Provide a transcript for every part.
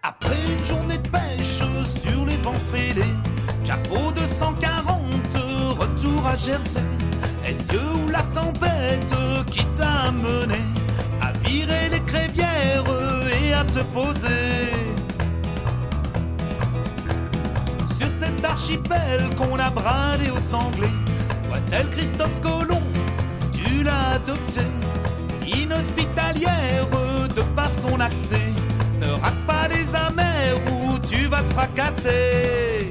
Après une journée de pêche sur les bancs fêlés, capot 240, retour à Jersey. Est-ce Dieu ou la tempête qui t'a amené à virer les crévières et à te poser sur cet archipel qu'on a bradé aux Anglais? Toi tel Christophe Colomb, tu l'as adopté, inhospitalière de par son accès. Ne rate pas les amers ou tu vas te fracasser.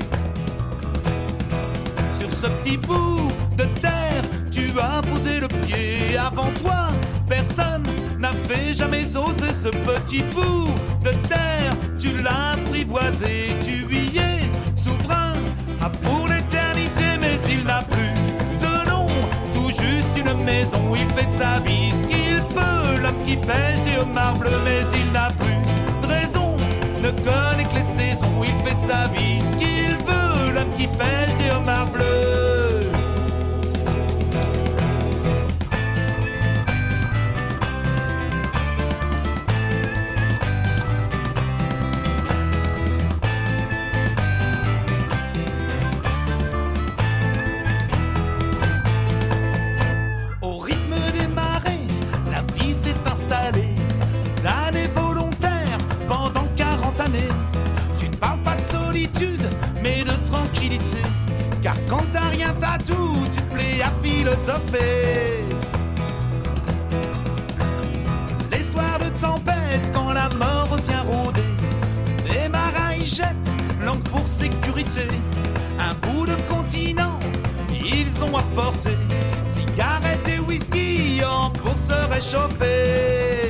Sur ce petit bout de terre, tu as posé le pied. Avant toi, personne n'avait jamais osé ce petit bout de terre. Tu l'as apprivoisé, tu y es souverain pour l'éternité. Mais il n'a plus de nom, tout juste une maison. Il fait de sa vie ce qu'il peut, l'homme qui pêche des homards bleus. Mais il n'a plus de raison, ne connaît que les saisons. Il fait de sa vie ce qu'il veut, l'homme qui pêche des homards bleus. D'années volontaires pendant 40 années. Tu ne parles pas de solitude, mais de tranquillité. Car quand t'as rien, t'as tout, tu te plais à philosopher. Les soirs de tempête, quand la mort revient rôder, les marins y jettent l'encre pour sécurité. Un bout de continent, ils ont apporté cigarettes et whisky pour se réchauffer.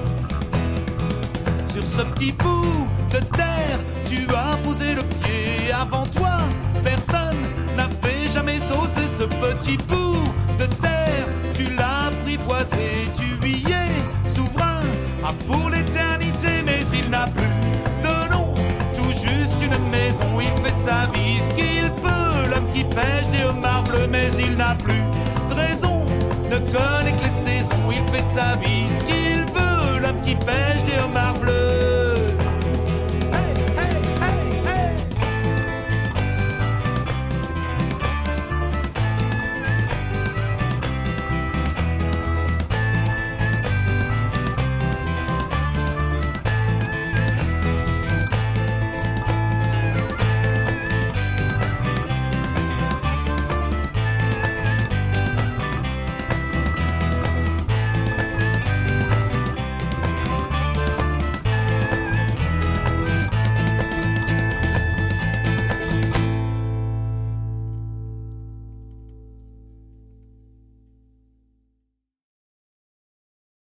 Sur ce petit bout de terre, tu as posé le pied. Avant toi, personne n'avait jamais osé ce petit bout de terre. Tu l'as apprivoisé, tu y es souverain pour l'éternité. Mais il n'a plus de nom, tout juste une maison. Il fait de sa vie ce qu'il peut, l'homme qui pêche des homards bleus. Mais il n'a plus de raison, ne connaît que les saisons. Il fait de sa vie ce qu'il veut, l'homme qui pêche des homards bleus.